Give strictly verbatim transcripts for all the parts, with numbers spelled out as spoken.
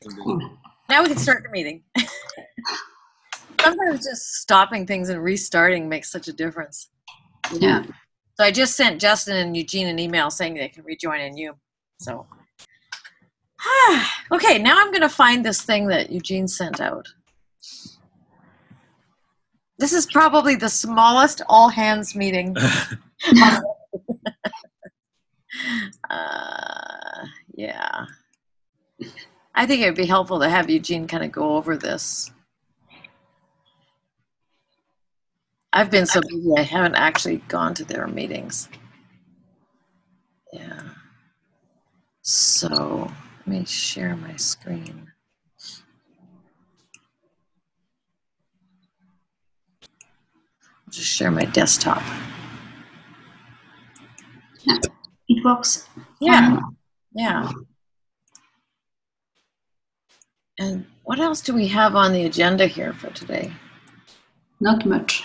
Now we can start the meeting. Sometimes just stopping things and restarting makes such a difference. Yeah. So I just sent Justin and Eugene an email saying they can rejoin in you. So, okay, now I'm going to find this thing that Eugene sent out. This is probably the smallest all hands meeting. uh, yeah. I think it would be helpful to have Eugene kind of go over this. I've been so busy, I haven't actually gone to their meetings. Yeah. So let me share my screen. I'll just share my desktop. Yeah, it works. Yeah. Yeah. And what else do we have on the agenda here for today? Not much.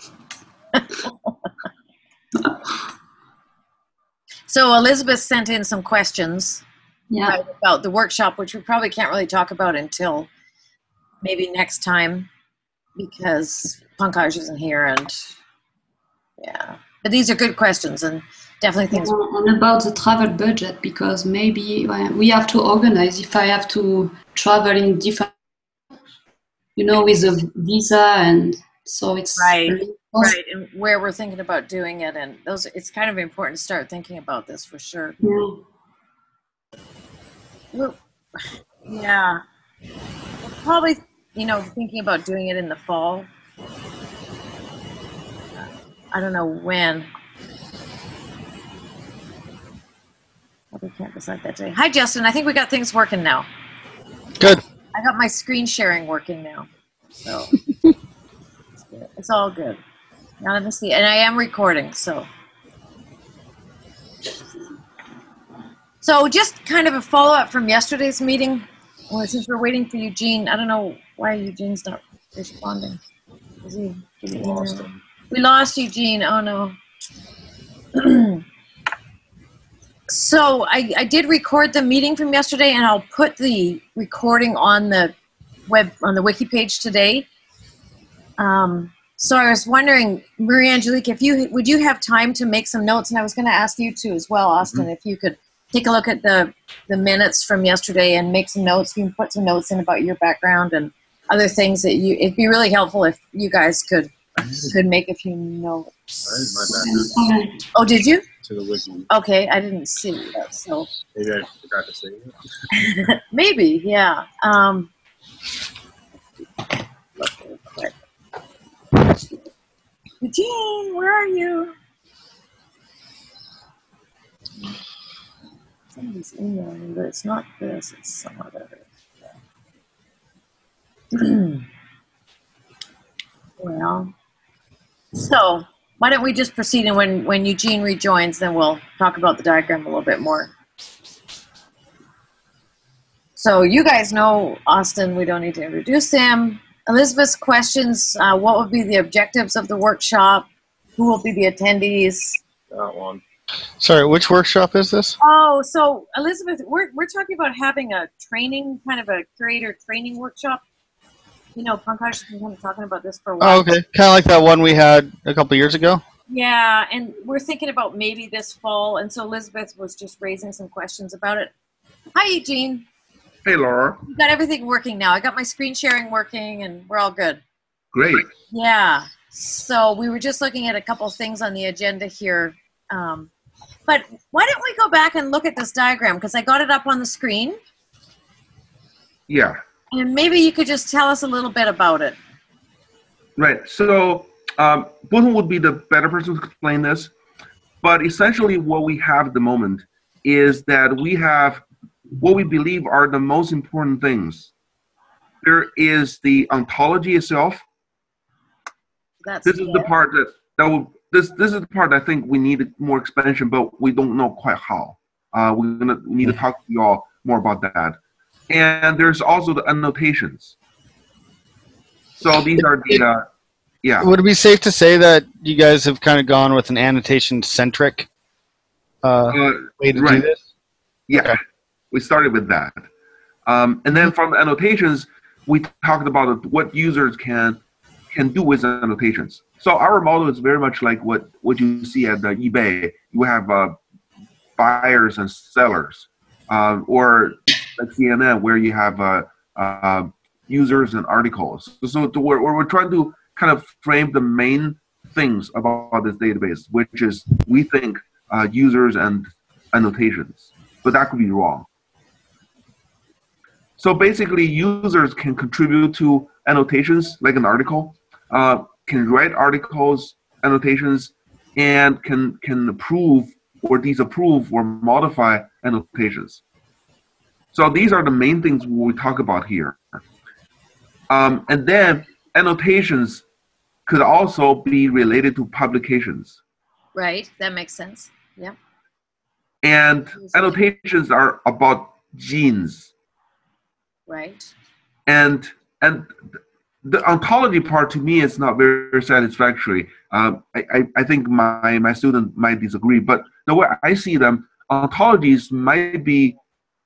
So Elizabeth sent in some questions yeah. right, about the workshop, which we probably can't really talk about until maybe next time because Pankaj isn't here. And yeah, but these are good questions and definitely things. And about the travel budget, because maybe we have to organize if I have to travel in different, you know, with a visa, and so it's right, right, and where we're thinking about doing it, and those, it's kind of important to start thinking about this for sure. Yeah, we're, yeah. We're probably, you know, thinking about doing it in the fall. I don't know when. We can't decide that today. Hi, Justin. I think we got things working now. Good. I got my screen sharing working now. So it's, good. It's all good. Now let me see. And I am recording, so. So just kind of a follow-up from yesterday's meeting. Well, since we're waiting for Eugene, I don't know why Eugene's not responding. Is he, is he lost him? We lost Eugene. Oh, no. So I, I did record the meeting from yesterday, and I'll put the recording on the web on the wiki page today. Um, so I was wondering, Marie-Angelique, if you would you have time to make some notes? And I was going to ask you to as well, Austin, mm-hmm. if you could take a look at the the minutes from yesterday and make some notes. You can put some notes in about your background and other things that you. It'd be really helpful if you guys could could make a few notes. Oh, did you? To the wiki. Okay, I didn't see that, so. Maybe I forgot to say it. Maybe, yeah. Um, Eugene, where are you? Somebody's emailing me, but it's not this, it's some other. Well, so. Why don't we just proceed, and when, when Eugene rejoins, then we'll talk about the diagram a little bit more. So you guys know Austin. We don't need to introduce him. Elizabeth's questions, uh, what would be the objectives of the workshop? Who will be the attendees? That one. Sorry, which workshop is this? Oh, so Elizabeth, we're, we're talking about having a training, kind of a curator training workshop. You know, Pankaj has been kind of talking about this for a while. Oh, okay. Kind of like that one we had a couple years ago? Yeah, and we're thinking about maybe this fall, and so Elizabeth was just raising some questions about it. Hi, Eugene. Hey, Laura. We got everything working now. I got my screen sharing working, and we're all good. Great. Yeah. So we were just looking at a couple things on the agenda here. Um, but why don't we go back and look at this diagram, because I got it up on the screen. Yeah. And maybe you could just tell us a little bit about it. Right. So um, Botham would be the better person to explain this. But essentially what we have at the moment is that we have what we believe are the most important things. There is the ontology itself. That's this is the part that, that will, this, this is the part I think we need more expansion, but we don't know quite how. Uh, we're gonna we need to talk to you all more about that. And there's also the annotations. So these are the, uh, yeah. Would it be safe to say that you guys have kind of gone with an annotation-centric uh, uh, way to right. do this? Yeah, okay. We started with that. Um, and then from the annotations, we talked about what users can can do with annotations. So our model is very much like what, what you see at the eBay. You have uh, buyers and sellers, uh, or like C N N where you have uh, uh, users and articles. So to, we're, we're trying to kind of frame the main things about this database, which is we think uh, users and annotations, but that could be wrong. So basically, users can contribute to annotations, like an article, uh, can write articles, annotations, and can can approve or disapprove or modify annotations. So these are the main things we talk about here. Um, and then annotations could also be related to publications. Right, that makes sense. Yeah. And annotations are about genes. Right. And and the ontology part to me is not very satisfactory. Um, I, I, I think my, my student might disagree, but the way I see them, ontologies might be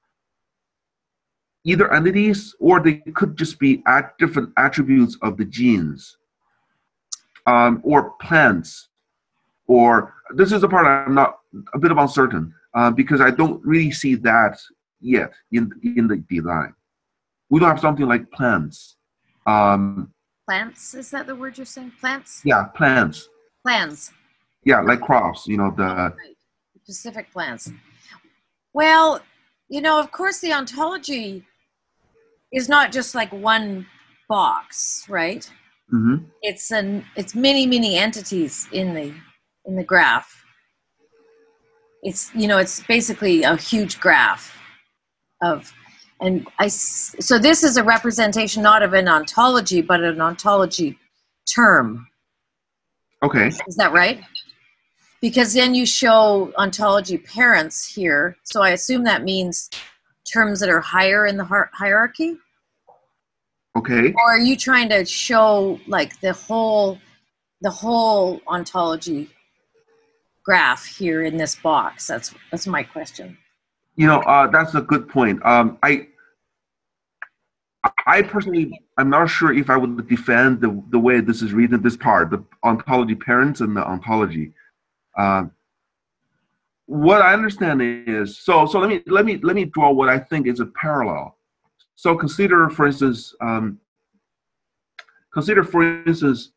either entities or they could just be at different attributes of the genes, um, or plants, or this is the part I'm not a bit of uncertain uh, because I don't really see that yet in in the design. We don't have something like plants. Um, Plants, is that the word you're saying? Plants? yeah, plants. Plants. Yeah, like crops, you know, the... Right. Specific plants. Well, you know, of course the ontology is not just like one box, right? Mm-hmm. It's an it's many, many entities in the in the graph. It's, you know, it's basically a huge graph of... And I, so this is a representation not of an ontology, but an ontology term. Okay. Is that right? Because then you show ontology parents here. So I assume that means terms that are higher in the hierarchy? Okay. Or are you trying to show like the whole, the whole ontology graph here in this box? That's, that's my question. You know, uh, that's a good point. Um, I, I personally, I'm not sure if I would defend the the way this is written, this part, the ontology parents and the ontology. Uh, what I understand is, so so let me let me let me draw what I think is a parallel. So consider, for instance, um, consider for instance,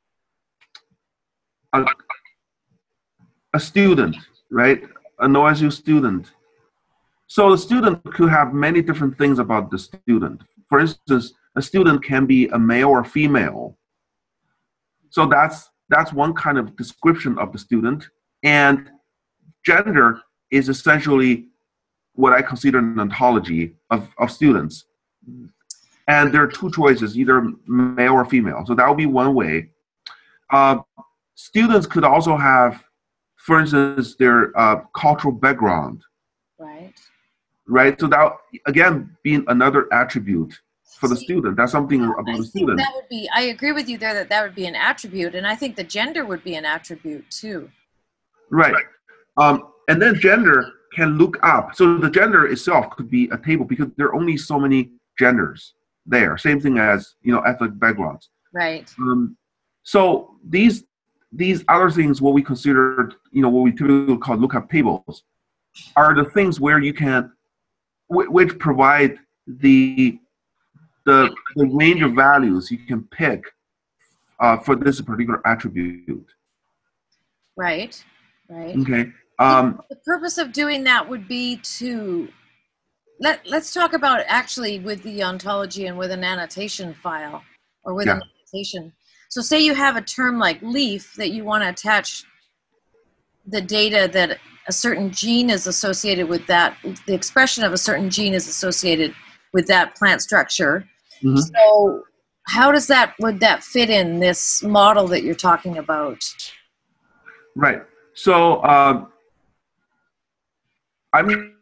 a, a student, right? An O S U student. So the student could have many different things about the student. For instance, a student can be a male or female. So that's that's one kind of description of the student. And gender is essentially what I consider an ontology of, of students. And there are two choices, either male or female. So that would be one way. Uh, students could also have, for instance, their uh, cultural background. Right. Right, so that again being another attribute for the student. That's something about I the think student. that would be. I agree with you there that that would be an attribute, and I think the gender would be an attribute too. Right, um, and then gender can look up. So the gender itself could be a table because there are only so many genders there. Same thing as, you know, ethnic backgrounds. Right. Um, so these these other things, what we consider, you know, what we typically call lookup tables, are the things where you can which provide the, the the range of values you can pick uh, for this particular attribute. Right, right. Okay. Um, the purpose of doing that would be to, let, let's talk about actually with the ontology and with an annotation file or with yeah. an annotation. So say you have a term like leaf that you want to attach the data that a certain gene is associated with that, the expression of a certain gene is associated with that plant structure. Mm-hmm. So how does that, would that fit in this model that you're talking about? Right. So um, I mean,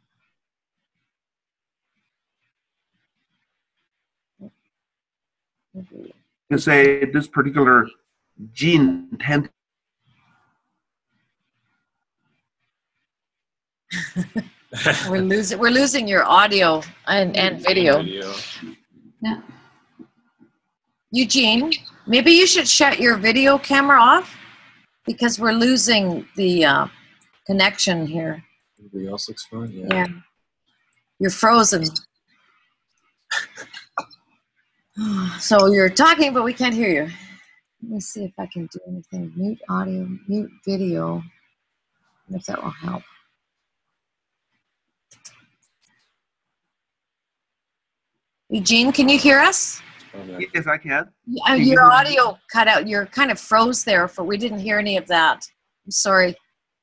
you can say this particular gene tends We're losing we're losing your audio and, and video. Yeah. Eugene, maybe you should shut your video camera off because we're losing the uh, connection here. Everybody else looks fine. Yeah. Yeah. You're frozen. So you're talking, but we can't hear you. Let me see if I can do anything. Mute audio, mute video. If that will help. Eugene, can you hear us? Yes, I can. Uh, your audio cut out. You're kind of froze there. For we didn't hear any of that. I'm sorry.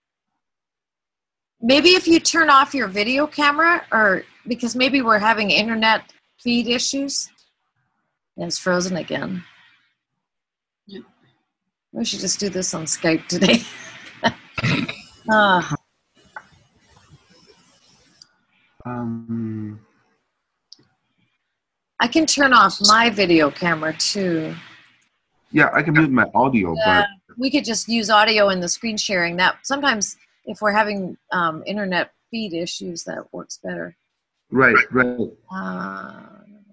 Maybe if you turn off your video camera, or because maybe we're having internet feed issues. And it's frozen again. Yeah. We should just do this on Skype today. uh, Um, I can turn off my video camera too. yeah, I can mute my audio, Uh, but we could just use audio in the screen sharing. That sometimes, if we're having um, internet feed issues, that works better. right, right. Uh,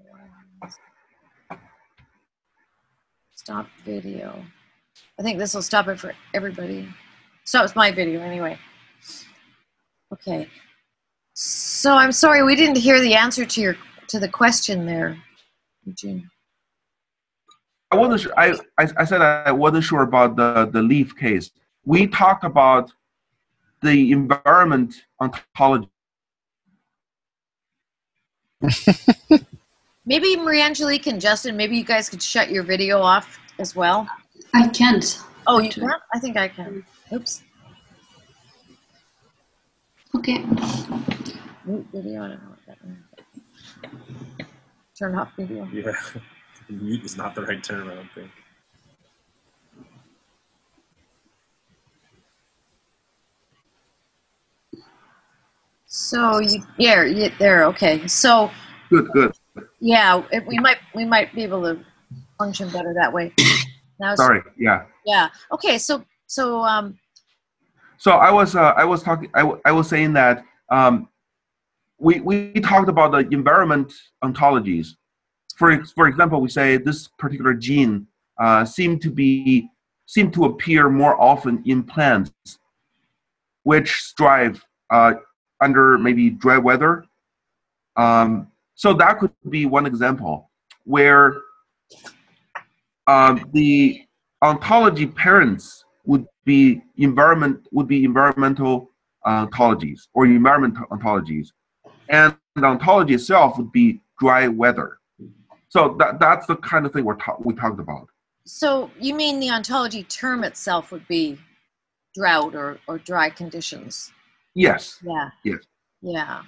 stop video. I think this will stop it for everybody. Stops my video anyway. Okay. So I'm sorry we didn't hear the answer to your to the question there, Eugene. I wasn't sure. I, I I said I wasn't sure about the the leaf case. We talked about the environment ontology. Maybe Marie Angelique and Justin, maybe you guys could shut your video off as well. I can't. Oh, you can't? I think I can. Oops. Okay. Mute video. I don't know what that means. Turn off video. Yeah. Mute is not the right term, I don't think. So you, yeah, you, there. Okay. So Good, good. yeah, it, we might we might be able to function better that way. Now, Sorry. Yeah. Yeah. Okay. So so um. So I was uh, I was talking I, w- I was saying that um, we we talked about the environment ontologies. For ex- for example, we say this particular gene uh, seem to be seem to appear more often in plants, which thrive uh, under maybe dry weather. Um, so that could be one example where um, the ontology parents would be environment would be environmental uh, ontologies or environmental ontologies, and the ontology itself would be dry weather. So that that's the kind of thing we're ta- we talked about. So you mean the ontology term itself would be drought or or dry conditions? Yes. Yeah. Yes. Yeah.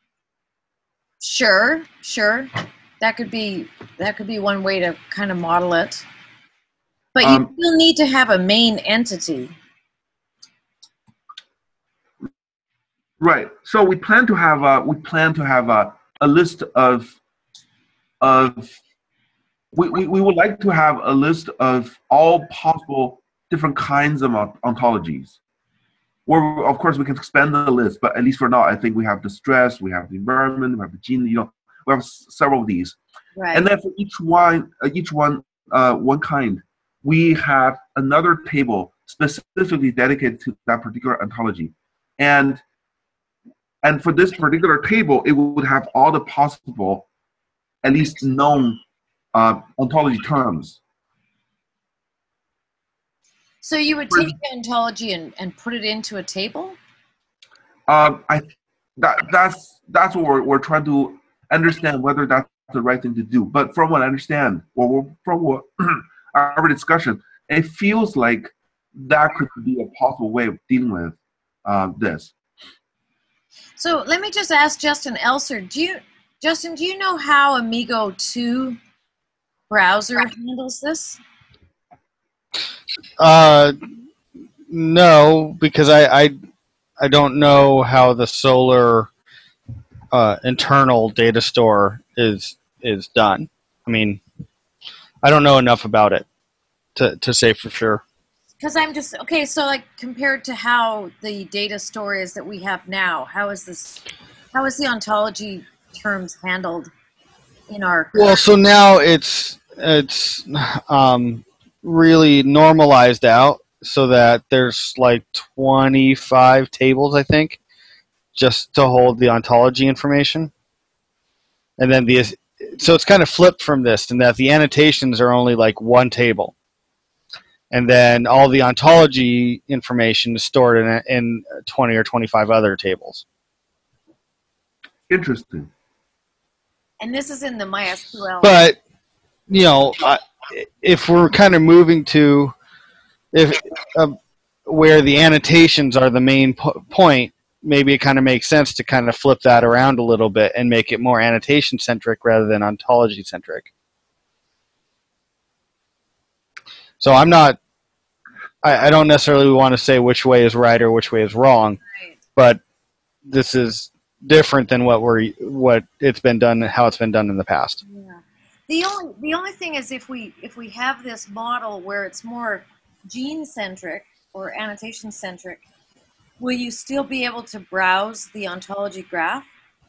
Sure. Sure. That could be that could be one way to kind of model it. But you Um, still need to have a main entity. Right. So we plan to have a we plan to have a, a list of of we, we, we would like to have a list of all possible different kinds of ont- ontologies. Or of course we can expand the list, but at least for now, I think we have the stress, we have the environment, we have the gene. You know, we have s- several of these, Right. and then for each one, uh, each one, uh, one kind, we have another table specifically dedicated to that particular ontology, and and for this particular table, it would have all the possible, at least known uh, ontology terms. So you would take the ontology and, and put it into a table? Um, I that that's that's what we're, we're trying to understand whether that's the right thing to do. But from what I understand, or from what our discussion, it feels like that could be a possible way of dealing with uh, this. So let me just ask Justin Elser, do you, Justin, do you know how Amigo two browser handles this? Uh, no, because I, I I don't know how the Solar uh, internal data store is is done. I mean, I don't know enough about it to to say for sure. Because I'm just, okay, so like compared to how the data store is that we have now, how is this, how is the ontology terms handled in our... Well, so now it's it's um, really normalized out so that there's like twenty-five tables, I think, just to hold the ontology information. And then the so it's kind of flipped from this in that the annotations are only like one table. And then all the ontology information is stored in in twenty or twenty-five other tables. Interesting. And this is in the MySQL. But, you know, uh, if we're kind of moving to if uh, where the annotations are the main po- point, maybe it kind of makes sense to kind of flip that around a little bit and make it more annotation-centric rather than ontology-centric. So I'm not, I, I don't necessarily want to say which way is right or which way is wrong, Right. but this is different than what we're what it's been done, how it's been done in the past. Yeah. The only the only thing is if we if we have this model where it's more gene centric or annotation centric, will you still be able to browse the ontology graph?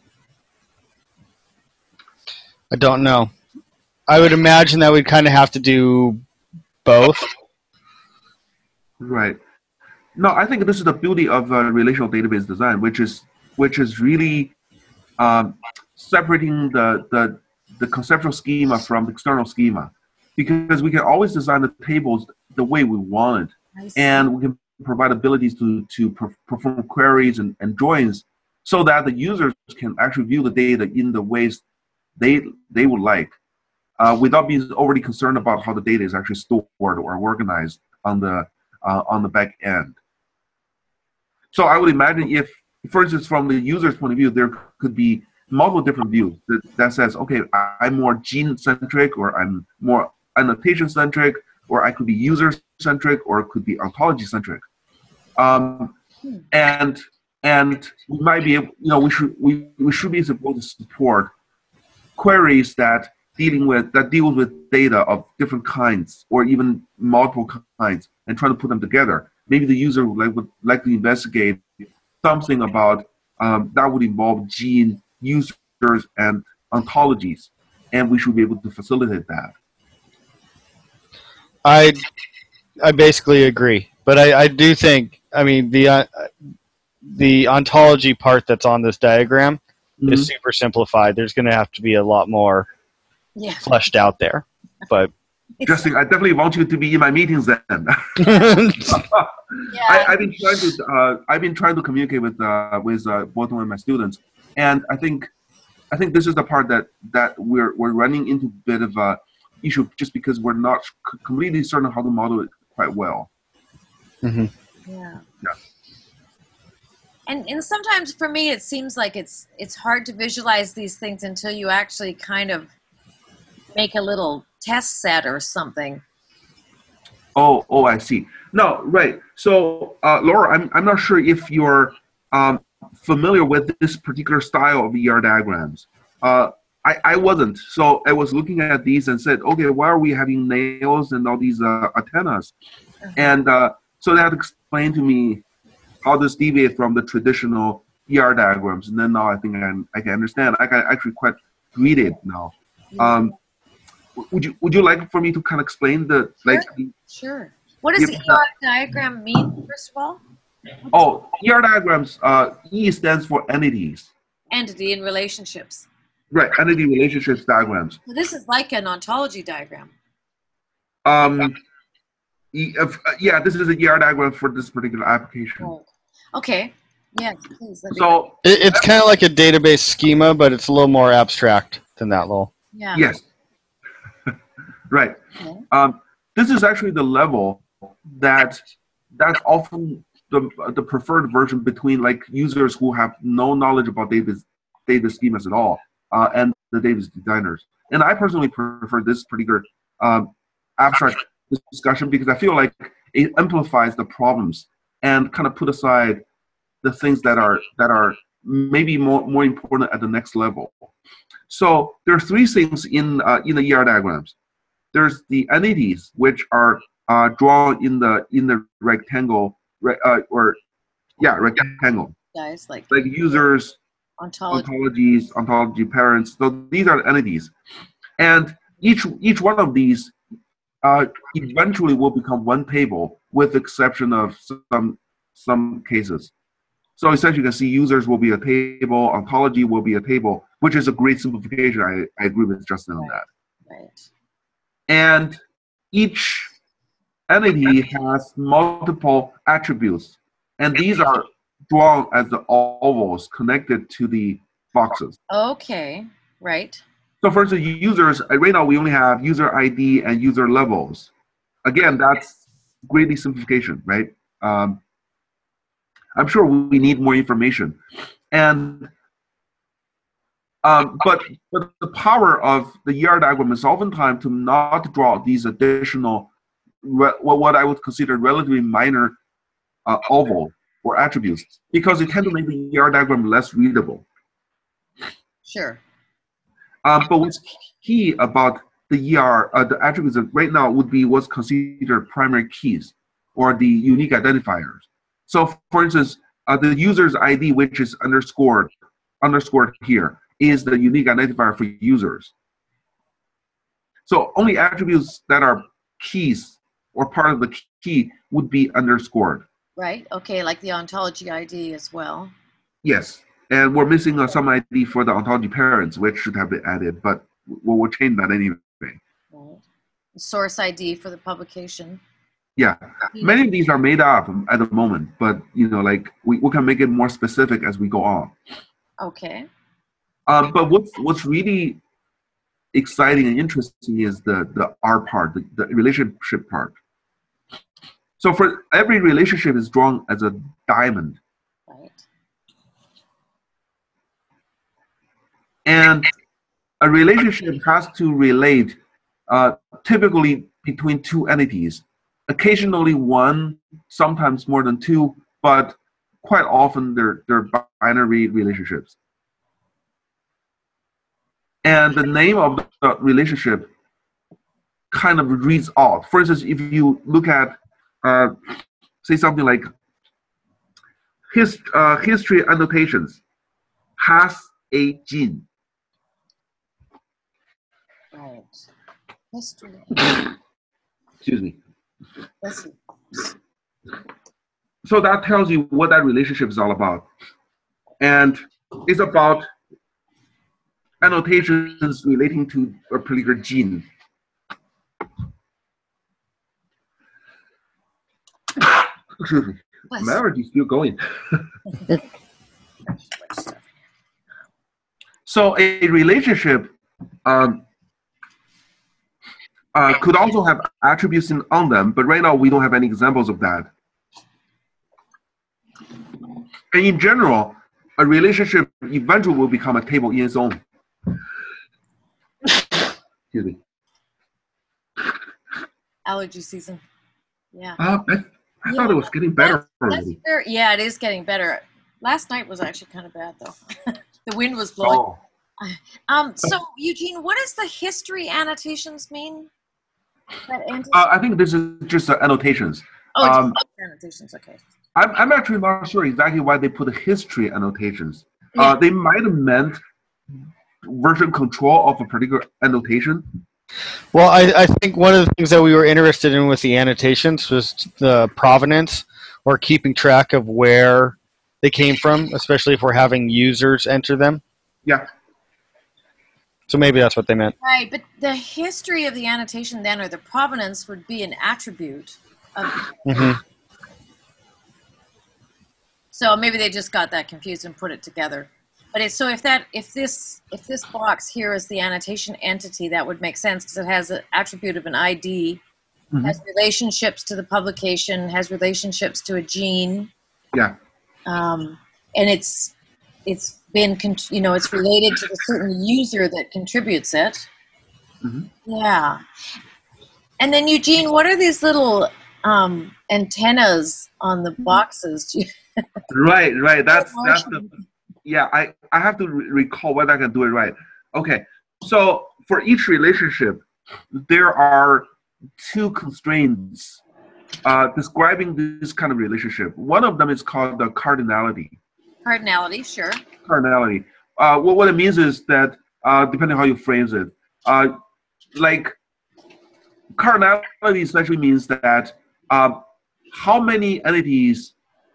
I don't know. I would imagine that we'd kind of have to do both. Right. No, I think this is the beauty of uh, relational database design, which is which is really um, separating the, the the conceptual schema from the external schema, because we can always design the tables the way we want it, and we can provide abilities to to per- perform queries and, and joins, so that the users can actually view the data in the ways they they would like, uh, without being overly concerned about how the data is actually stored or organized on the uh, on the back end. So I would imagine if, for instance, from the user's point of view, there could be multiple different views that, that says, okay, I'm more gene-centric, or I'm more annotation-centric, or I could be user-centric, or it could be ontology-centric. Um, and and we might be able, you know, we should we, we should be able to support queries that dealing with that deal with data of different kinds, or even multiple kinds, and trying to put them together. Maybe the user would like, would like to investigate something about um, that would involve gene, users, and ontologies, and we should be able to facilitate that. I I basically agree, but I, I do think, I mean, the uh, the ontology part that's on this diagram Mm-hmm. is super simplified. There's going to have to be a lot more Yeah. fleshed out there, but Justin, I definitely want you to be in my meetings then. Yeah. I, I've been trying to uh, I've been trying to communicate with uh, with uh, both of my students, and I think I think this is the part that that we're we're running into a bit of a issue, just because we're not c- completely certain how to model it quite well. mm-hmm. Yeah. Yeah. And and sometimes for me it seems like it's it's hard to visualize these things until you actually kind of make a little test set or something. Oh, oh, I see. No, right. So, uh, Laura, I'm I'm not sure if you're um, familiar with this particular style of E R diagrams. Uh, I I wasn't. So I was looking at these and said, okay, why are we having nails and all these uh, antennas? Uh-huh. And uh, so they had to explain to me how this deviates from the traditional E R diagrams. And then now I think I, I can understand. I can actually quite read it now. Um, would you would you like for me to kind of explain the like? Sure. Sure. What does Yeah. the E R diagram mean, first of all? Oh, E R diagrams. Uh, E stands for entities. Entity and relationships. Right, entity relationships diagrams. So this is like an ontology diagram. Um, e- if, uh, yeah, this is a E R diagram for this particular application. Right. Okay. Yes, please. Let me So it, it's kind of like a database schema, but it's a little more abstract than that, Lowell. yeah. yes, right. Okay. Um, this is actually the level that that's often the the preferred version between like users who have no knowledge about data data schemas at all, uh, and the database designers. And I personally prefer this particular um, abstract discussion because I feel like it amplifies the problems and kind of put aside the things that are that are maybe more more important at the next level. So there are three things in uh, in the E R diagrams. There's the entities, which are uh, drawn in the in the rectangle, re, uh, or yeah, rectangle. Guys, like Like users, ontology. ontologies, ontology parents. So these are entities, and each each one of these uh, eventually will become one table, with the exception of some some cases. So essentially, you can see users will be a table, ontology will be a table, which is a great simplification. I, I agree with Justin on that. Right. And each entity has multiple attributes, and these are drawn as the ovals connected to the boxes. Okay. Right. So for instance, users, right now we only have user I D and user levels. Again, that's greatly simplification, right? Um, I'm sure we need more information. And um, but, but the power of the E R diagram is oftentimes to not draw these additional, what I would consider relatively minor uh, oval or attributes, because it tend to make the E R diagram less readable. Sure. Um, but what's key about the E R, uh, the attributes that right now would be what's considered primary keys, or the unique identifiers. So for instance, uh, the user's I D, which is underscored, underscored here, is the unique identifier for users. So only attributes that are keys or part of the key would be underscored. Right. Okay. Like the ontology I D as well. Yes. And we're missing uh, some I D for the ontology parents, which should have been added, but we'll, we'll change that anyway. Right. Source I D for the publication. Yeah. Many of these are made up at the moment, but you know, like we, we can make it more specific as we go on. Okay. Um, but what's what's really exciting and interesting is the the R part, the, the relationship part. So for every relationship is drawn as a diamond. Right. And a relationship has to relate uh, typically between two entities. Occasionally one, sometimes more than two, but quite often they're, they're binary relationships. And the name of the relationship kind of reads out. For instance, if you look at, uh, say something like his, uh, history annotations has a gene. Right. History. Excuse me. Let's see. So that tells you what that relationship is all about. And it's about annotations relating to a particular gene. Excuse me. My allergy's still going. So a relationship um, uh, could also have attributes in, on them, but right now we don't have any examples of that. And in general, a relationship eventually will become a table in its own. Excuse me. Allergy season. Yeah. Uh, I, I yeah. thought it was getting better that's, already. that's fair. Yeah, it is getting better. Last night was actually kind of bad, though. The wind was blowing. Oh. Um, so, Eugene, what does the history annotations mean? That uh, I think this is just uh, annotations. Oh, um, just annotations, okay. I'm, I'm actually not sure exactly why they put the history annotations. Yeah. Uh, they might have meant version control of a particular annotation. Well, I, I think one of the things that we were interested in with the annotations was the provenance, or keeping track of where they came from, especially if we're having users enter them. Yeah. So maybe that's what they meant. Right, but the history of the annotation then, or the provenance, would be an attribute of Mm-hmm. So maybe they just got that confused and put it together. But it's, so if that if this if this box here is the annotation entity, that would make sense because it has an attribute of an I D, mm-hmm. has relationships to the publication, has relationships to a gene. Yeah. Um, and it's it's been you know it's related to the certain user that contributes it. Mm-hmm. Yeah. And then Eugene, what are these little um, antennas on the boxes? Right, right. That's that's the. Yeah, I, I have to re recall whether I can do it right. Okay, so for each relationship, there are two constraints uh, describing this kind of relationship. One of them is called the cardinality. Cardinality, sure. Cardinality. Uh, what, what it means is that, uh, depending on how you phrase it, uh, like cardinality essentially means that uh, how many entities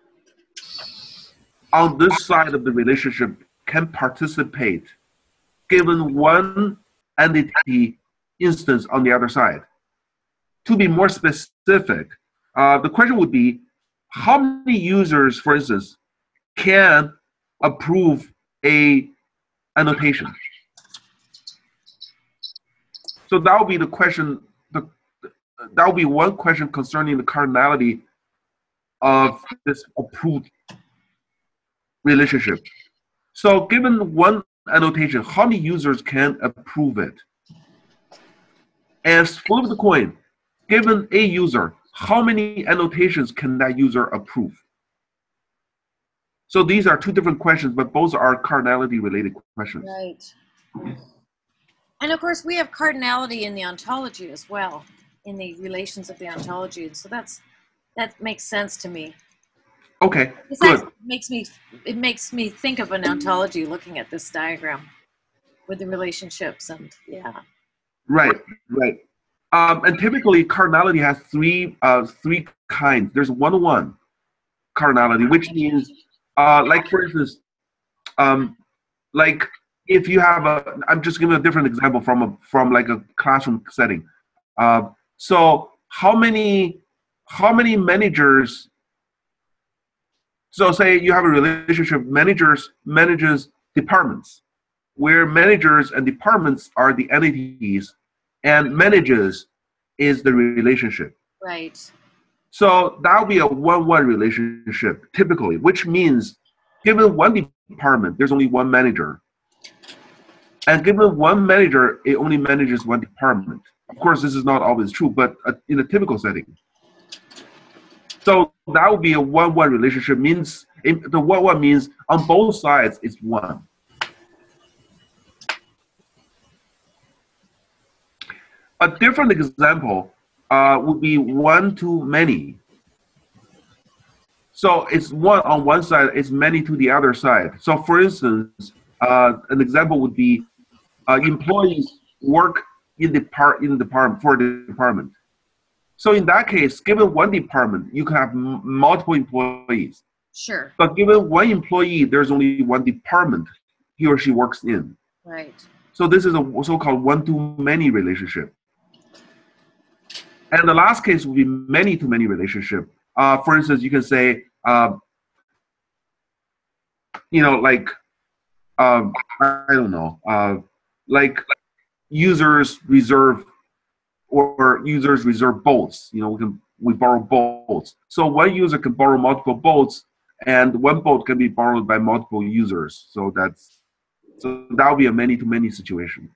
on this side of the relationship can participate given one entity instance on the other side. To be more specific, uh, the question would be, how many users, for instance, can approve a annotation? So that would be the question, the, that would be one question concerning the cardinality of this approved relationship. So given one annotation, how many users can approve it? And flip the coin, given a user, how many annotations can that user approve? So these are two different questions, but both are cardinality related questions. Right. And of course, we have cardinality in the ontology as well, in the relations of the ontology. And so that's that makes sense to me. Okay, Besides, good. It makes me it makes me think of an ontology looking at this diagram with the relationships and yeah. Right, right. Um, and typically, cardinality has three uh, three kinds. There's one-to-one cardinality, which means, uh, like for instance, um, like if you have a, I'm just giving a different example from a from like a classroom setting. Uh, so how many how many managers? So say you have a relationship, managers manages departments, where managers and departments are the entities, and manages is the relationship. Right. So that would be a one-one relationship typically, which means given one department, there's only one manager. And given one manager, it only manages one department. Of course, this is not always true, but in a typical setting. So that would be a one-one relationship. Means the one-one means on both sides it's one. A different example uh, would be one to many. So it's one on one side, it's many to the other side. So for instance, uh, an example would be uh, employees work in the part in the department for the department. So in that case, given one department, you can have m multiple employees. Sure. But given one employee, there's only one department he or she works in. Right. So this is a so-called one-to-many relationship. And the last case would be many-to-many relationship. Uh, for instance, you can say, uh, you know, like, uh, I don't know, uh, like users reserve or users reserve boats. You know, we can we borrow boats. So one user can borrow multiple boats, and one boat can be borrowed by multiple users. So that's so that would be a many-to-many situation.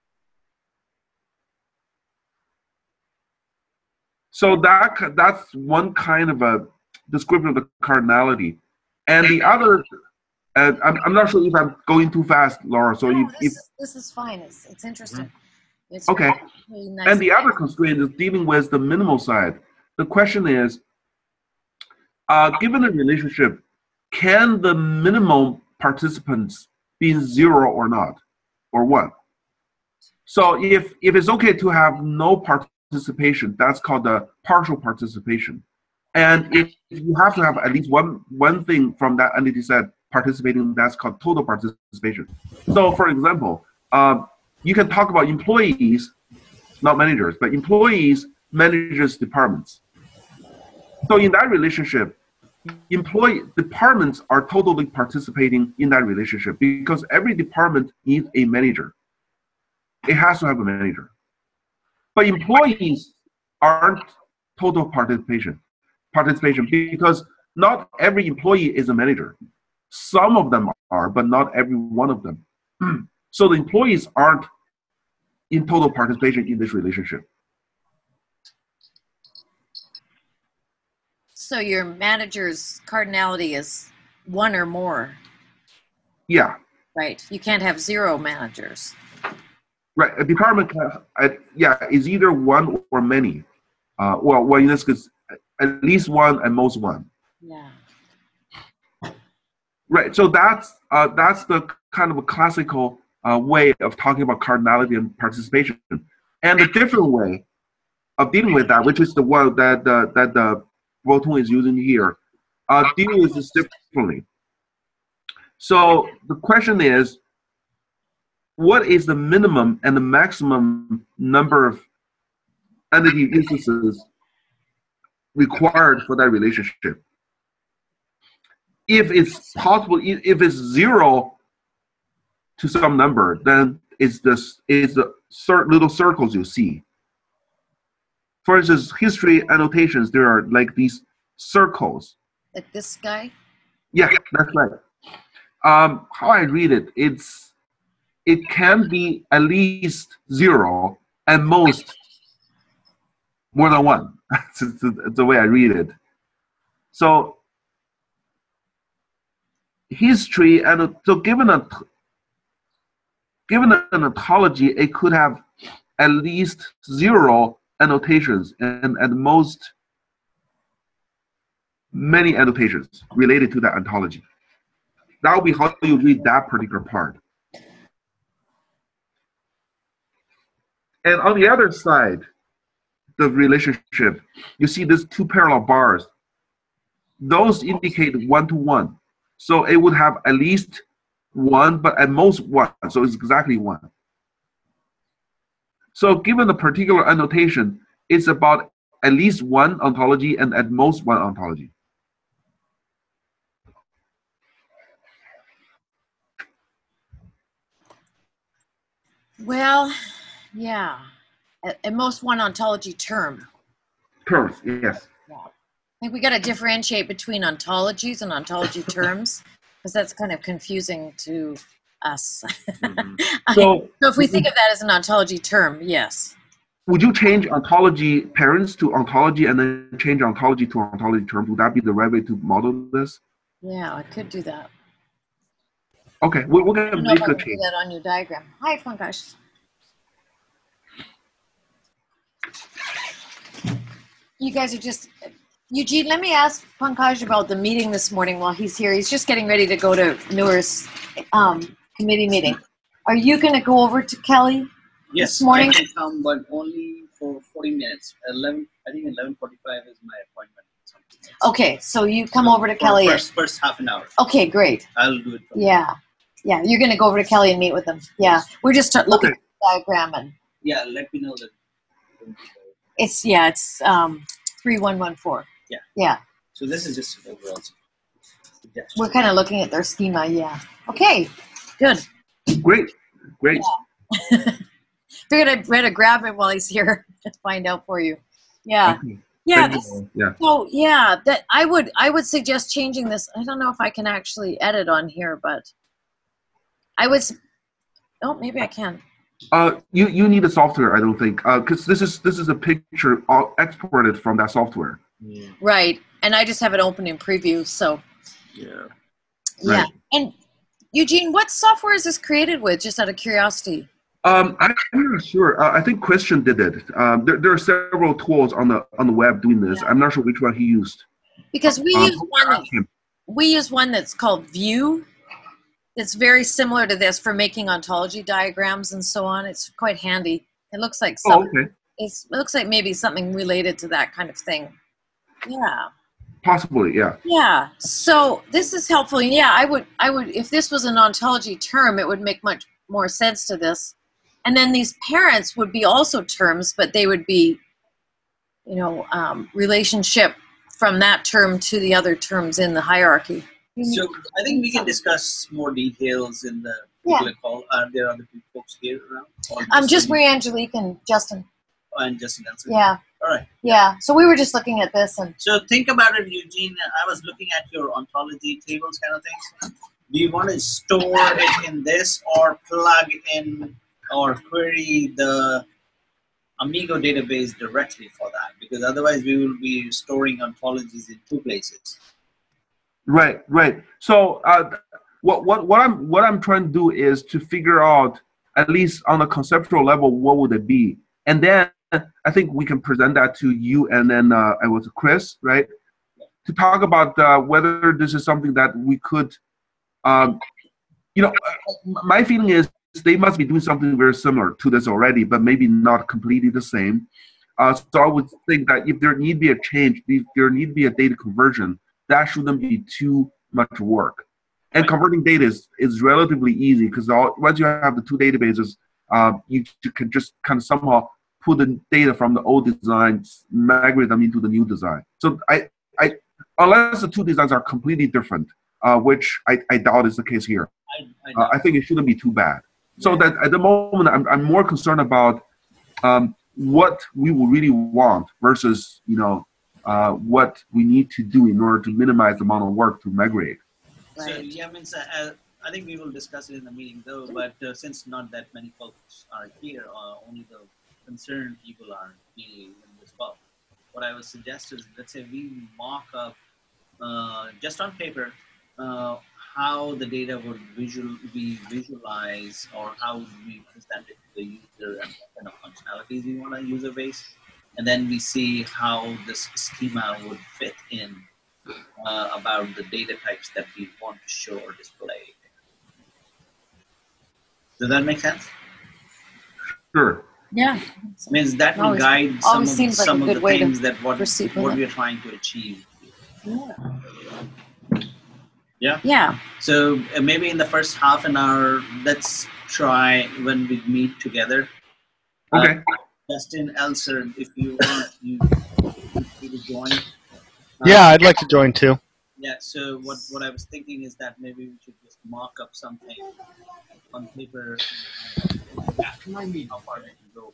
So that that's one kind of a description of the cardinality, and the other, and I'm I'm not sure if I'm going too fast, Laura. So No, if, this, if is, this is fine. It's it's interesting. It's okay, really nice. and the other constraint is dealing with the minimal side. The question is, uh, given a relationship, can the minimum participants be zero or not, or one? So if if it's okay to have no participation, that's called the partial participation. And if, if you have to have at least one one thing from that entity set participating, that's called total participation. So for example, uh, you can talk about employees, not managers, but employees manages departments. So in that relationship, employee departments are totally participating in that relationship because every department needs a manager. It has to have a manager. But employees aren't total participation, participation because not every employee is a manager. Some of them are, but not every one of them. So the employees aren't in total participation in this relationship. So your manager's cardinality is one or more. Yeah. Right. You can't have zero managers. Right. A department can, uh, yeah, is either one or many. Uh, well, well, in this case, at least one and most one. Yeah. Right. So that's uh, that's the kind of a classical uh, way of talking about cardinality and participation. And the different way of dealing with that, which is the one that uh, that the Votung is using here, uh, dealing with this differently. So the question is, what is the minimum and the maximum number of entity instances required for that relationship? If it's possible, if it's zero to some number, then it's this is the cir little circles you see. For instance, history annotations, there are like these circles. Like this guy? Yeah, that's right. Um, how I read it, it's it can be at least zero and most more than one. That's the, the way I read it. So history and so given a given an ontology, it could have at least zero annotations and at most many annotations related to that ontology. That would be how you read that particular part. And on the other side, the relationship, you see these two parallel bars. Those indicate one-to-one. So it would have at least one, but at most one. So it's exactly one. So given the particular annotation, it's about at least one ontology and at most one ontology. Well, yeah. At, at most one ontology term. Terms, yes. Yeah. I think we got to differentiate between ontologies and ontology terms, because that's kind of confusing to us. Mm-hmm. So, so if we think of that as an ontology term, yes. Would you change ontology parents to ontology and then change ontology to ontology terms? Would that be the right way to model this? Yeah, I could do that. Okay, we're, we're going I to don't know if make I a can do change. that on your diagram. Hi, Pankaj. You guys are just, Eugene, let me ask Pankaj about the meeting this morning while he's here. He's just getting ready to go to Newer's um, committee meeting. Are you going to go over to Kelly yes, this morning? I can come, but only for forty minutes. eleven, I think eleven forty-five is my appointment. Okay, so you come so over to Kelly. First, first half an hour. Okay, great. I'll do it. From yeah, yeah. You're going to go over to Kelly and meet with them. Yeah, we're just looking Okay. at the diagram and. Yeah, let me know that. It's yeah, it's um three one one four. Yeah. Yeah. So this is just an overall suggestion. We're kind of looking at their schema. Yeah. Okay. Good. Great, great. Yeah. Figured I'd better grab it while he's here to find out for you. Yeah. Okay. Yeah. Thank This, you. Yeah. so yeah, that I would I would suggest changing this. I don't know if I can actually edit on here, but I would. Oh, maybe I can. Uh, you you need a software, I don't think, because uh, this is this is a picture all exported from that software. Yeah. Right, and I just have it open in preview, so. Yeah. Yeah, Right. and Eugene, what software is this created with? Just out of curiosity. Um, I'm not sure. Uh, I think Christian did it. Um, there, there are several tools on the on the web doing this. Yeah. I'm not sure which one he used. Because we Um, use one. ask him. We use one that's called View. It's very similar to this for making ontology diagrams and so on. It's quite handy. It looks like Oh, some, okay. it's, it looks like maybe something related to that kind of thing. Yeah. Possibly, yeah. Yeah. So this is helpful. Yeah, I would I would if this was an ontology term, it would make much more sense to this. And then these parents would be also terms, but they would be, you know, um, relationship from that term to the other terms in the hierarchy. So I think we can discuss more details in the Yeah. particular call. Are there other folks here around? Or Um, just you Marie Angelique and Justin. and Justin Nelson? Yeah. All right. Yeah. So we were just looking at this and So think about it, Eugene. I was looking at your ontology tables kind of things. Do you want to store it in this or plug in or query the Amigo database directly for that? Because otherwise we will be storing ontologies in two places. Right, right. So uh, what what what I'm what I'm trying to do is to figure out. at least on a conceptual level, what would it be? And then I think we can present that to you and then uh, I was Chris, right? To talk about uh, whether this is something that we could, um, you know, my feeling is they must be doing something very similar to this already, but maybe not completely the same. Uh, so I would think that if there need to be a change, if there need to be a data conversion, that shouldn't be too much work. And right. Converting data is, is relatively easy because once you have the two databases, uh, you, you can just kind of somehow put the data from the old designs, migrate them into the new design. So I, I unless the two designs are completely different, uh, which I, I doubt is the case here, I, I, uh, I think it shouldn't be too bad. Yeah. So that at the moment, I'm, I'm more concerned about um, what we will really want versus, you know, uh, what we need to do in order to minimize the amount of work to migrate. Right. So yeah, means uh, I think we will discuss it in the meeting though. But uh, since not that many folks are here, uh, only the concerned people are being in this call. What I would suggest is, let's say we mock up uh, just on paper uh, how the data would visual be visualized, or how we present it to the user and what kind of functionalities we want a user base, and then we see how this schema would fit in. Uh, about the data types that we want to show or display. Does that make sense? Sure. Yeah. I mean, that will always, guide some of, like some of the things that what, what we are trying to achieve. Yeah. Yeah? Yeah. So uh, maybe in the first half an hour, let's try when we meet together. Okay. Uh, Justin Elser, if you want, you, you to join. Yeah, I'd like to join too. Yeah, so what, what I was thinking is that maybe we should just mock up something on paper. Yeah, remind me how far I can go.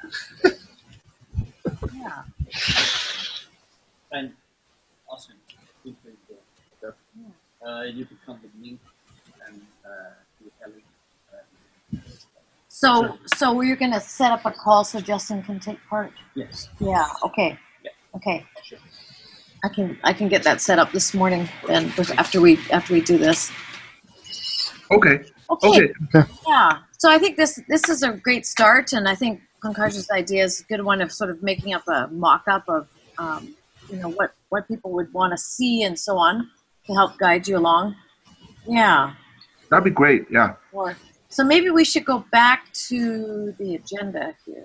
Yeah. And awesome. Feel free to go. So, uh, you could come with me and uh, with Ellie. Uh, so, so we're going to set up a call so Justin can take part? Yes. Yeah, okay. Yeah. Okay. Sure. I can I can get that set up this morning then after we after we do this. Okay. Okay. Okay. Yeah. So I think this this is a great start, and I think Pankaj's idea is a good one of sort of making up a mock-up of um, you know what what people would want to see and so on to help guide you along. Yeah. That'd be great. Yeah. Or, so maybe we should go back to the agenda here.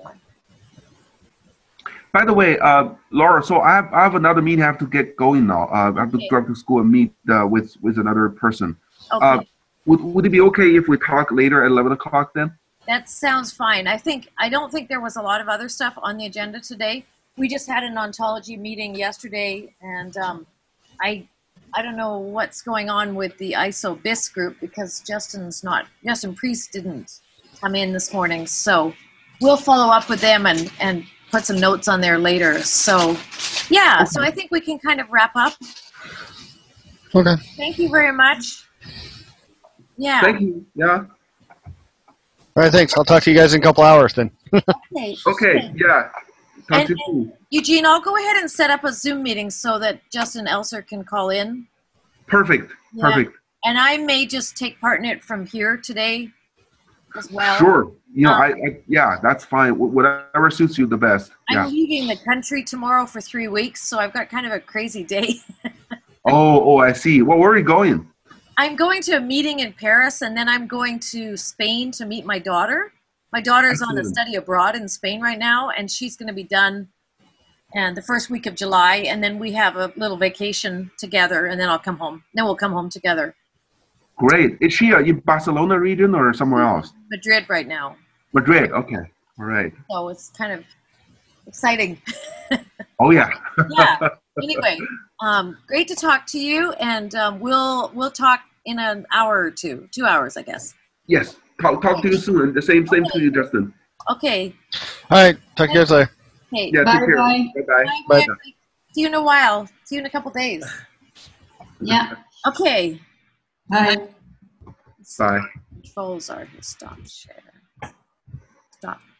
By the way, uh, Laura, so I have, I have another meeting I have to get going now. Uh, I have to Okay. go to school and meet uh, with, with another person. Okay. Uh, would, would it be okay if we talk later at eleven o'clock then? That sounds fine. I think I don't think there was a lot of other stuff on the agenda today. We just had an ontology meeting yesterday, and um, I I don't know what's going on with the I S O B I S group because Justin's not Justin Priest didn't come in this morning, so we'll follow up with them and and put some notes on there later. So yeah, so I think we can kind of wrap up. Okay. Thank you very much. Yeah. Thank you. Yeah. All right, thanks. I'll talk to you guys in a couple hours then. Okay. Okay. Yeah. Talk And, to you soon. Eugene, I'll go ahead and set up a Zoom meeting so that Justin Elser can call in. Perfect. Yeah. Perfect. And I may just take part in it from here today as well. Sure. You know, Um, I, I yeah, that's fine. Wh- Whatever suits you the best. I'm Yeah. leaving the country tomorrow for three weeks, so I've got kind of a crazy day. Oh, oh, I see. Well, where are you going? I'm going to a meeting in Paris, and then I'm going to Spain to meet my daughter. My daughter's on a Excellent. study abroad in Spain right now, and she's going to be done and the first week of July, and then we have a little vacation together, and then I'll come home. Then we'll come home together. Great. Is she uh, in Barcelona region or somewhere else? Madrid right now, Madrid. Okay. All right. so it's kind of exciting. Oh yeah. Yeah. Anyway, um, great to talk to you, and um, we'll we'll talk in an hour or two, two hours, I guess. Yes. Talk, talk to you soon. And the same same to you, Justin. Okay. All right. Talk to you guys later. Okay. Yeah. Take Bye care. bye. Bye bye. Bye, Bye. Nancy. See you in a while. See you in a couple days. Yeah. Okay. Bye. Bye. Controls are to stop share. Stop